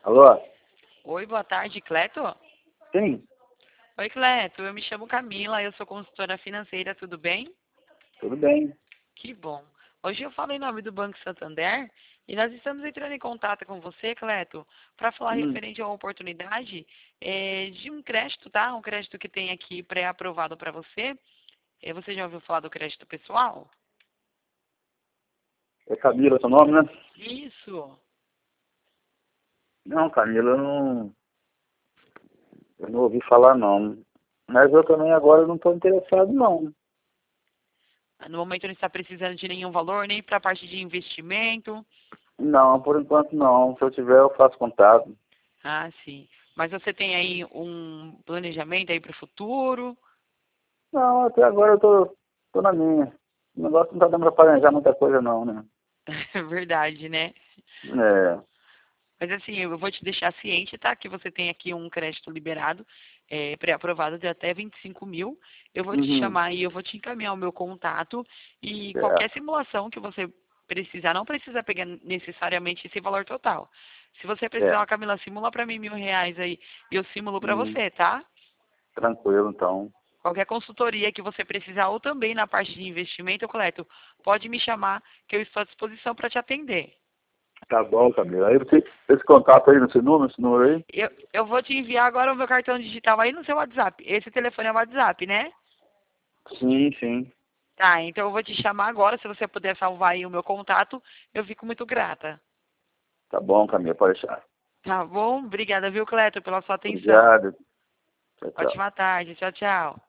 Alô? Oi, boa tarde, Cleto? Sim, Oi, Cleto, eu me chamo Camila, eu sou consultora financeira, tudo bem? tudo bem. Que bom. Hoje eu falo em nome do Banco Santander e nós estamos entrando em contato com você, Cleto, para falar Hum, referente a uma oportunidade de um crédito, tá? Um crédito que tem aqui pré-aprovado para você. Você já ouviu falar do crédito pessoal? é Camila seu nome, né? Isso. Não, Camila, eu não ouvi falar não. Mas eu também agora não estou interessado não. No momento não está precisando de nenhum valor, nem para a parte de investimento. Não, por enquanto não. Se eu tiver, eu faço contato. Ah, sim. Mas você tem aí um planejamento aí para o futuro? Não, até agora eu tô na minha. O negócio não tá dando para planejar muita coisa não, né? É verdade, né? É. Mas assim, eu vou te deixar ciente, tá? Que você tem aqui um crédito liberado, pré-aprovado de até 25 mil. Eu vou te Uhum. chamar e eu vou te encaminhar o meu contato. E qualquer Certo. simulação que você precisar, não precisa pegar necessariamente esse valor total. Se você precisar, ó, Certo. Camila, simula para mim R$ 1.000 aí e eu simulo para Uhum. você, tá? Tranquilo, então. Qualquer consultoria que você precisar ou também na parte de investimento, Cleto, pode me chamar que eu estou à disposição para te atender. Tá bom, Camila. Aí você, esse contato aí esse número aí? Eu vou te enviar agora o meu cartão digital aí no seu WhatsApp. Esse telefone é o WhatsApp, né? Sim, sim. Tá, então eu vou te chamar agora. Se você puder salvar aí o meu contato, eu fico muito grata. Tá bom, Camila, pode deixar. Tá bom? Obrigada, viu, Cleto, pela sua atenção. Obrigado. Tchau, tchau. Ótima tarde. Tchau, tchau.